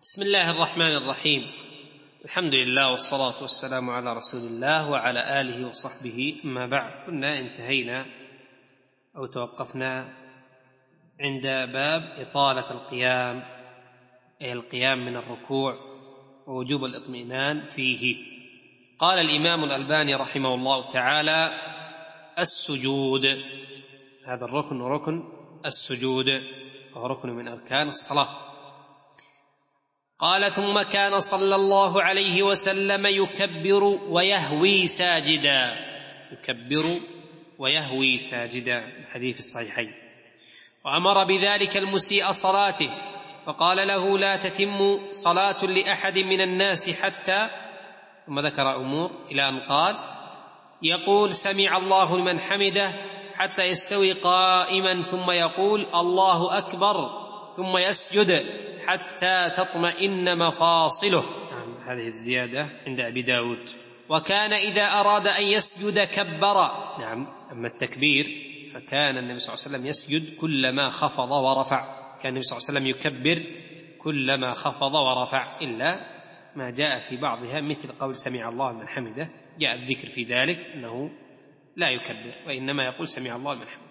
بسم الله الرحمن الرحيم. الحمد لله والصلاة والسلام على رسول الله وعلى آله وصحبه، أما بعد. كنا انتهينا أو توقفنا عند باب إطالة القيام، أي القيام من الركوع ووجوب الاطمئنان فيه. قال الإمام الألباني رحمه الله تعالى: السجود، هذا الركن ركن السجود، وهو ركن من أركان الصلاة. قال: ثم كان صلى الله عليه وسلم يكبر ويهوي ساجدا، يكبر ويهوي ساجدا، الحديث الصحيحين. وأمر بذلك المسيء صلاته، فقال له: لا تتم صلاة لأحد من الناس حتى، ثم ذكر أمور إلى أن قال: يقول سمع الله لمن حمده حتى يستوي قائما، ثم يقول الله أكبر، ثم يسجد حتى تطمئن مفاصله. هذه الزيادة عند أبي داود. وكان إذا أراد أن يسجد كبر. أما التكبير فكان النبي صلى الله عليه وسلم يسجد كلما خفض ورفع، كان النبي صلى الله عليه وسلم يكبر كلما خفض ورفع، إلا ما جاء في بعضها مثل قول سمع الله لمن حمده، جاء الذكر في ذلك أنه لا يكبر وإنما يقول سمع الله لمن حمده.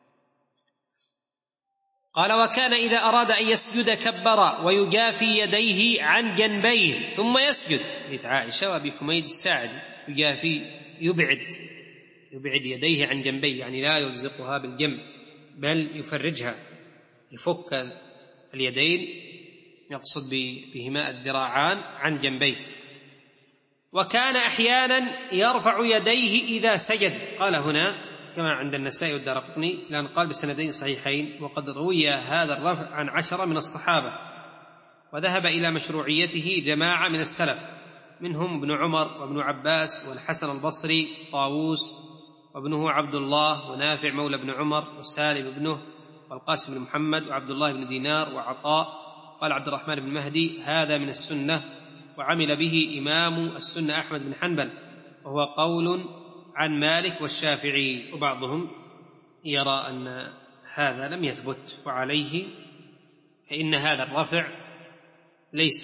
قال: وكان إذا أراد أن يسجد كبر ويجافي يديه عن جنبيه ثم يسجد، حديث عائشة وأبي حميد الساعدي، يجافي يبعد يديه عن جنبيه، يعني لا يلزقها بالجنب بل يفرجها، يفك اليدين، يقصد بهما الذراعان عن جنبيه. وكان أحيانا يرفع يديه إذا سجد، قال هنا كما عند النسائي والدارقطني، لأن قال بسندين صحيحين: وقد روي هذا الرفع عن 10 من الصحابة، وذهب إلى مشروعيته جماعة من السلف، منهم ابن عمر وابن عباس والحسن البصري، طاووس وابنه عبد الله، ونافع مولى ابن عمر، وسالم ابنه، والقاسم بن محمد، وعبد الله بن دينار، وعطاء. قال عبد الرحمن بن مهدي: هذا من السنة، وعمل به إمام السنة أحمد بن حنبل، وهو قول عن مالك والشافعي. وبعضهم يرى أن هذا لم يثبت، وعليه فإن هذا الرفع ليس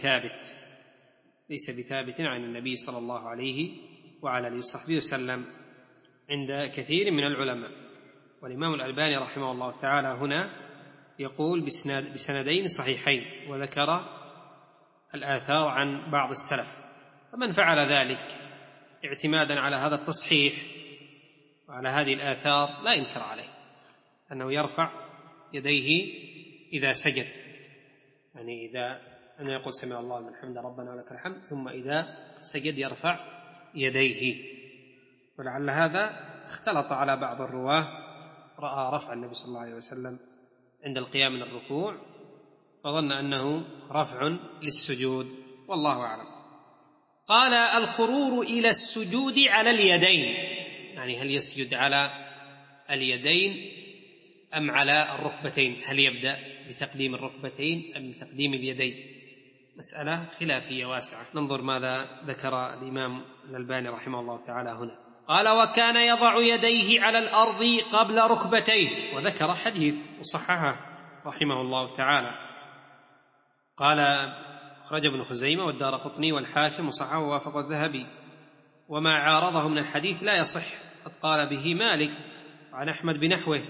بثابت عن النبي صلى الله عليه وعلى آله وصحبه وسلم عند كثير من العلماء. والإمام الألباني رحمه الله تعالى هنا يقول بسندين صحيحين، وذكر الآثار عن بعض السلف، فمن فعل ذلك اعتمادا على هذا التصحيح وعلى هذه الآثار لا ينكر عليه أنه يرفع يديه إذا سجد، يعني إذا أنه يقول سمع الله لمن حمده ربنا ولك الحمد، ثم إذا سجد يرفع يديه. ولعل هذا اختلط على بعض الرواه، رأى رفع النبي صلى الله عليه وسلم عند القيام من الركوع فظن أنه رفع للسجود، والله أعلم. قال: الخرور إلى السجود على اليدين، يعني هل يسجد على اليدين أم على الركبتين؟ هل يبدأ بتقديم الركبتين أم بتقديم اليدين؟ مسألة خلافية واسعة، ننظر ماذا ذكر الإمام الألباني رحمه الله تعالى هنا. قال: وكان يضع يديه على الأرض قبل ركبتيه، وذكر حديث وصححه رحمه الله تعالى. قال: أخرج ابن خزيمة والدارقطني والحاكم وصححه ووافق الذهبي، وما عارضه من الحديث لا يصح، قد قال به مالك وعن أحمد بنحوه.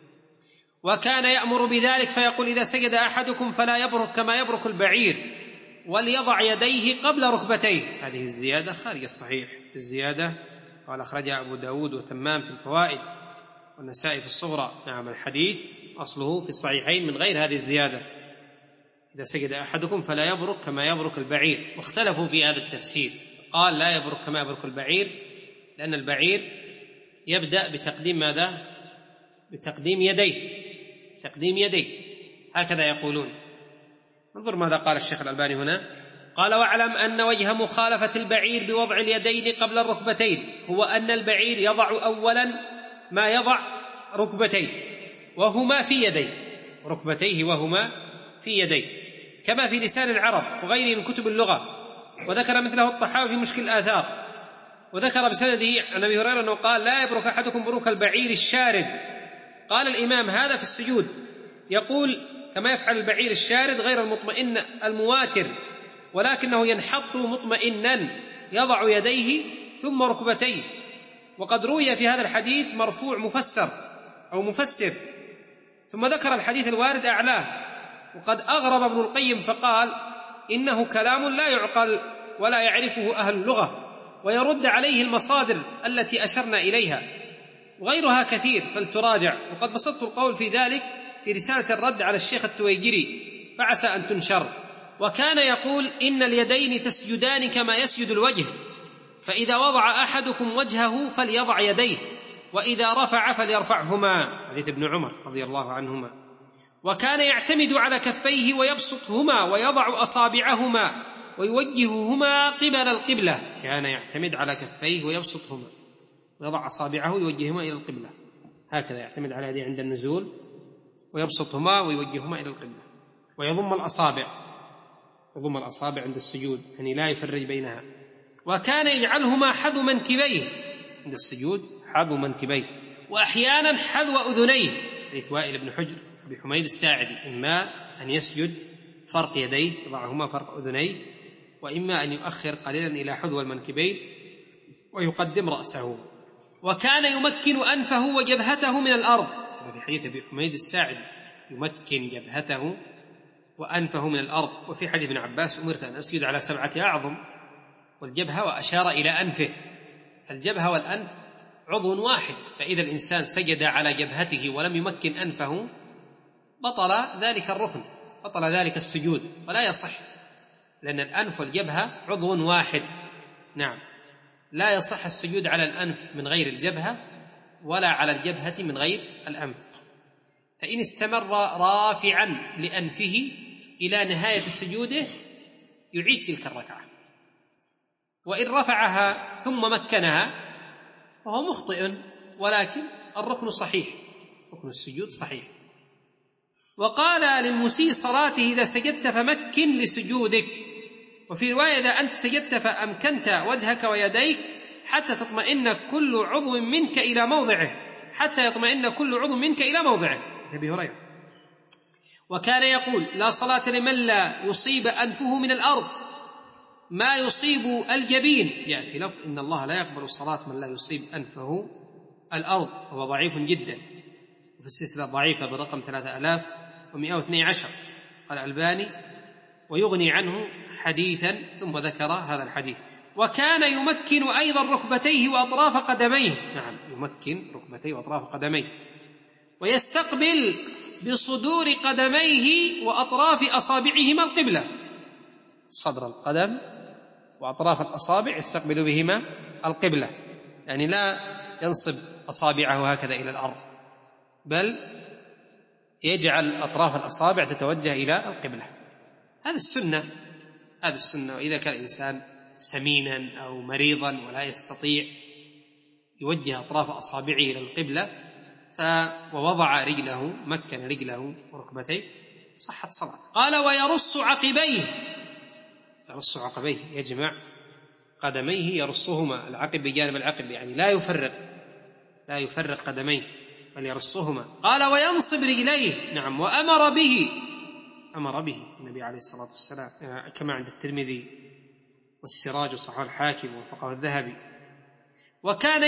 وكان يأمر بذلك فيقول: إذا سجد أحدكم فلا يبرك كما يبرك البعير، وليضع يديه قبل ركبتيه. هذه الزيادة خارج الصحيح، الزيادة قال أخرجها أبو داود وتمام في الفوائد والنسائي في الصغرى. الحديث أصله في الصحيحين من غير هذه الزيادة: إذا سجد أحدكم فلا يبرك كما يبرك البعير. واختلفوا في هذا التفسير، قال لا يبرك كما يبرك البعير لأن البعير يبدأ بتقديم ماذا؟ بتقديم يديه، هكذا يقولون. انظر ماذا قال الشيخ الألباني هنا. قال: واعلم أن وجه مخالفة البعير بوضع اليدين قبل الركبتين هو أن البعير يضع أولا ما يضع ركبتيه وهما في يديه، ركبتيه وهما في يديه، كما في لسان العرب وغيره من كتب اللغة. وذكر مثله الطحاوي في مشكل الآثار، وذكر بسنده عن أبي هريرة أنه قال: لا يبرك أحدكم بروك البعير الشارد. قال الإمام: هذا في السجود، يقول كما يفعل البعير الشارد غير المطمئن المواتر، ولكنه ينحط مطمئنا يضع يديه ثم ركبتيه. وقد روي في هذا الحديث مرفوع مفسر أو مفسر، ثم ذكر الحديث الوارد أعلاه. وقد أغرب ابن القيم فقال إنه كلام لا يعقل ولا يعرفه أهل اللغة، ويرد عليه المصادر التي أشرنا إليها، وغيرها كثير فلتراجع. وقد بسطت القول في ذلك في رسالة الرد على الشيخ التويجري فعسى أن تنشر. وكان يقول إن اليدين تسجدان كما يسجد الوجه، فإذا وضع أحدكم وجهه فليضع يديه، وإذا رفع فليرفعهما، حديث ابن عمر رضي الله عنهما. وكان يعتمد على كفيه ويبسطهما ويضع أصابعهما ويوجههما قبل القبلة. كان يعتمد على كفيه ويبسطهما ويضع أصابعه ويوجههما إلى القبلة، هكذا يعتمد على يديه عند النزول ويبسطهما ويوجههما إلى القبلة. ويضم الأصابع عند السجود، يعني لا يفرج بينها. وكان يجعلهما حذو منكبيه عند السجود، حذو منكبيه، وأحيانا حذو أذنيه، حديث وائل بن حجر أبي حميد الساعدي، إما أن يسجد فرق يديه يضعهما فرق أذنيه، وإما أن يؤخر قليلا إلى حذو المنكبين ويقدم رأسه. وكان يمكن أنفه وجبهته من الأرض، في حديث أبي حميد الساعدي يمكن جبهته وأنفه من الأرض. وفي حديث ابن عباس أمرت أن أسجد على 7 أعظم والجبهة، وأشار إلى أنفه. الجبهة والأنف عضو واحد، فإذا الإنسان سجد على جبهته ولم يمكن أنفه بطل ذلك الركن، بطل ذلك السجود ولا يصح، لأن الأنف والجبهة عضو واحد. نعم، لا يصح السجود على الأنف من غير الجبهة ولا على الجبهة من غير الأنف. فإن استمر رافعا لأنفه إلى نهاية سجوده يعيد تلك الركعة، وإن رفعها ثم مكنها فهو مخطئ، ولكن الركن صحيح، ركن السجود صحيح. وقال للمسيء صلاته إذا سجدت فمكن لسجودك. وفي رواية إذا أنت سجدت فأمكنت وجهك ويديك حتى تطمئن كل عضو منك إلى موضعه، حتى يطمئن كل عضو منك إلى موضعه، أبي هريرة. وكان يقول لا صلاة لمن لا يصيب أنفه من الأرض ما يصيب الجبين، يعني في لفظ إن الله لا يقبل صلاة من لا يصيب أنفه الأرض، وهو ضعيف جدا، وفي السلسلة ضعيفة برقم 3112 قال الألباني، ويغني عنه حديثا، ثم ذكر هذا الحديث. وكان يمكن أيضا ركبتيه وأطراف قدميه، نعم يمكن ركبتيه وأطراف قدميه، ويستقبل بصدور قدميه وأطراف أصابعهما القبلة، صدر القدم وأطراف الأصابع يستقبل بهما القبلة، يعني لا ينصب أصابعه هكذا إلى الأرض، بل يجعل أطراف الأصابع تتوجه إلى القبلة. هذا السنة. وإذا كان الإنسان سمينا أو مريضا ولا يستطيع يوجه أطراف أصابعه إلى القبلة ووضع رجله، مكن رجله وركبتيه، صحت صلاة. قال ويرص عقبيه، يرص عقبيه يجمع قدميه يرصهما، العقب بجانب العقب، يعني لا يفرق قدميه بل يرصهما. قال وينصب رجليه، نعم، وأمر به النبي عليه الصلاة والسلام كما عند الترمذي والسراج وصححه الحاكم ووافقه الذهبي. وكان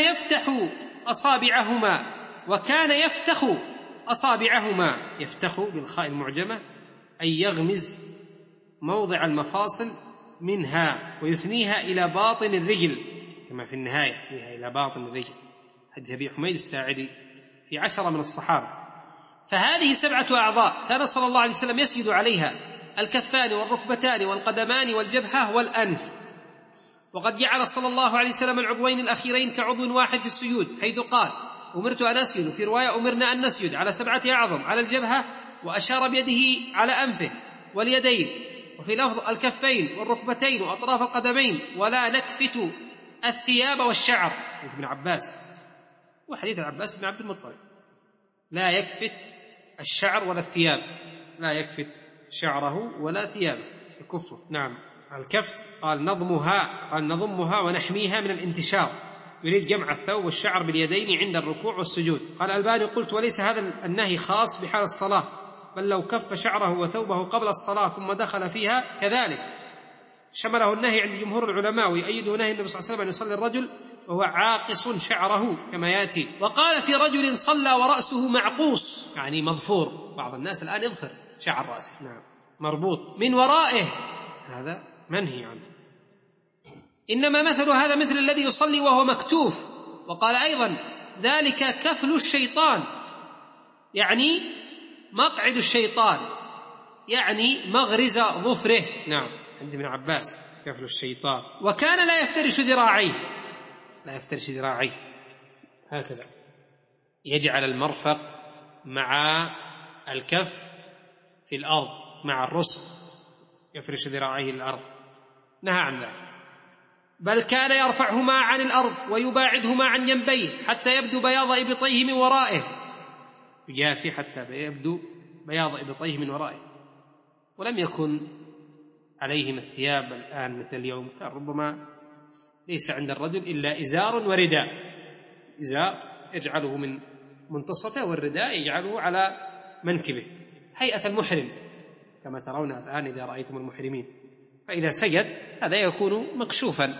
يفتخ أصابعهما، يفتخ بالخاء المعجمة أي يغمز موضع المفاصل منها ويثنيها إلى باطن الرجل، كما في النهاية إلى باطن الرجل، حديث أبي حميد الساعدي في 10 من الصحابة. فهذه 7 أعضاء كان صلى الله عليه وسلم يسجد عليها: الكفان والركبتان والقدمان والجبهة والأنف. وقد جعل صلى الله عليه وسلم العضوين الأخيرين كعضو واحد في السجود، حيث قال أمرت أن أسجد، في رواية أمرنا أن نسجد على 7 أعظم، على الجبهة، وأشار بيده على أنفه واليدين، وفي لفظ الكفين والركبتين وأطراف القدمين، ولا نكفت الثياب والشعر، حديث ابن عباس، وحديث عباس بن عبد المطلب، لا يكفت الشعر ولا الثياب، لا يكفت شعره ولا ثيابه، يكفه. نعم، الكفت قال نضمها ونحميها من الانتشار، يريد جمع الثوب والشعر باليدين عند الركوع والسجود. قال الألباني قلت وليس هذا النهي خاص بحال الصلاة، بل لو كف شعره وثوبه قبل الصلاة ثم دخل فيها كذلك. شمله النهي عند جمهور العلماء، ويؤيده نهي النبي صلى الله عليه وسلم أن يصلي الرجل وهو عاقص شعره كما يأتي. وقال في رجل صلى ورأسه معقوس، يعني مظفور. بعض الناس الآن يظفر شعر رأسه، نعم، مربوط من ورائه، هذا منهي عنه. إنما مثل هذا مثل الذي يصلي وهو مكتوف. وقال أيضا ذلك كفل الشيطان، يعني مقعد الشيطان، يعني مغرز ظفره. نعم، عند ابن عباس كفل الشيطان. وكان لا يفترش ذراعيه، لا يفترش ذراعيه هكذا، يجعل المرفق مع الكف في الأرض مع الرسغ، يفرش ذراعيه الأرض، نهى عن ذلك. بل كان يرفعهما عن الأرض ويباعدهما عن جنبيه حتى يبدو بياض إبطيه من ورائه، يجافي حتى يبدو بياض إبطيه من ورائه. ولم يكن عليهم الثياب الآن مثل اليوم، كان ربما ليس عند الرجل إلا إزار ورداء، إزار يجعله من منتصفه والرداء يجعله على منكبه، هيئة المحرم كما ترون الآن إذا رأيتم المحرمين. فإذا سجد هذا يكون مكشوفا،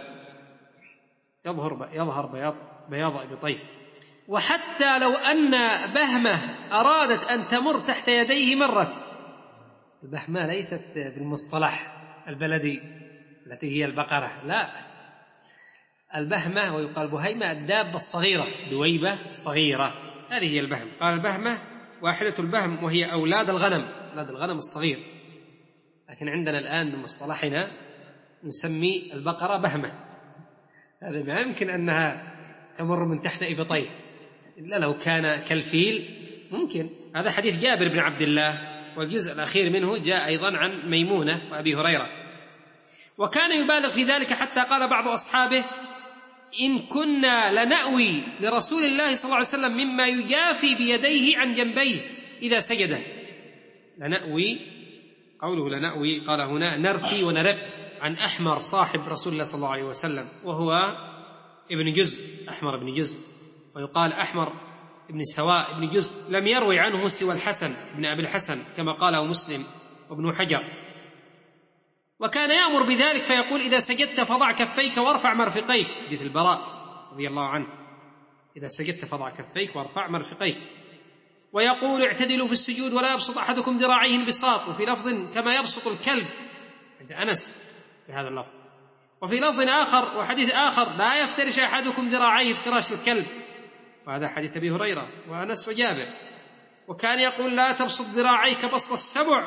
يظهر بياض إبطيه. وحتى لو أن بهمة أرادت أن تمر تحت يديه مرت. البهمة ليست في المصطلح البلدي التي هي البقرة، لا، البهمة ويقال بهيمة الدابة الصغيرة، دويبة صغيرة، هذه هي البهمة. قال البهمة واحدة البهم، وهي أولاد الغنم، أولاد الغنم الصغير. لكن عندنا الآن بمصطلحنا نسمي البقرة بهمة، هذا ما يمكن أنها تمر من تحت إبطيه، إلا لو كان كالفيل ممكن. هذا حديث جابر بن عبد الله، والجزء الأخير منه جاء أيضا عن ميمونة وأبي هريرة. وكان يبالغ في ذلك حتى قال بعض أصحابه إن كنا لنأوي لرسول الله صلى الله عليه وسلم مما يجافي بيديه عن جنبيه إذا سجد. لنأوي، قوله لنأوي قال هنا نرثي ونرق عن أحمر صاحب رسول الله صلى الله عليه وسلم، وهو ابن جزء، أحمر ابن جزء، ويقال أحمر ابن سواء ابن جزء، لم يروي عنه سوى الحسن بن أبي الحسن كما قاله مسلم وابن حجر. وكان يأمر بذلك فيقول إذا سجدت فضع كفيك وارفع مرفقيك، حديث البراء رضي الله عنه، إذا سجدت فضع كفيك وارفع مرفقيك. ويقول اعتدلوا في السجود ولا يبسط أحدكم ذراعيه البساط، وفي لفظ كما يبسط الكلب عند أنس بهذا اللفظ. وفي لفظ آخر وحديث آخر لا يفترش أحدكم ذراعيه افتراش الكلب، وهذا حديث أبي هريرة وأنس وجابر. وكان يقول لا تبسط ذراعيك بسط السبع،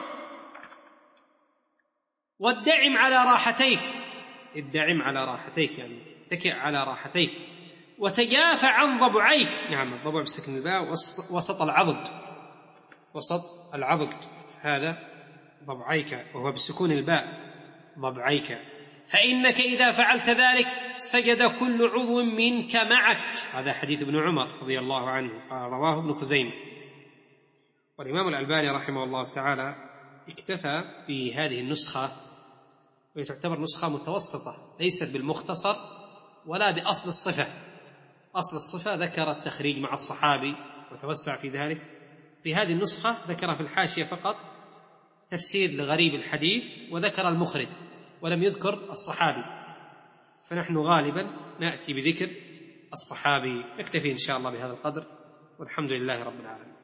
وادعم على راحتيك، ادعم على راحتيك يعني اتكئ على راحتيك، وتجافى عن ضبعيك، نعم الضبع بسكن الباء، وسط العضد، وسط العضد هذا ضبعيك، وهو بسكون الباء ضبعيك، فإنك إذا فعلت ذلك سجد كل عضو منك معك. هذا حديث ابن عمر رضي الله عنه، رواه ابن خزيمة. والإمام الألباني رحمه الله تعالى اكتفى في هذه النسخة، وهي تعتبر نسخة متوسطة ليست بالمختصر ولا بأصل الصفة. أصل الصفة ذكر التخريج مع الصحابي وتوسع في ذلك، في هذه النسخة ذكر في الحاشية فقط تفسير لغريب الحديث وذكر المخرج ولم يذكر الصحابي، فنحن غالبا نأتي بذكر الصحابي. نكتفي إن شاء الله بهذا القدر، والحمد لله رب العالمين.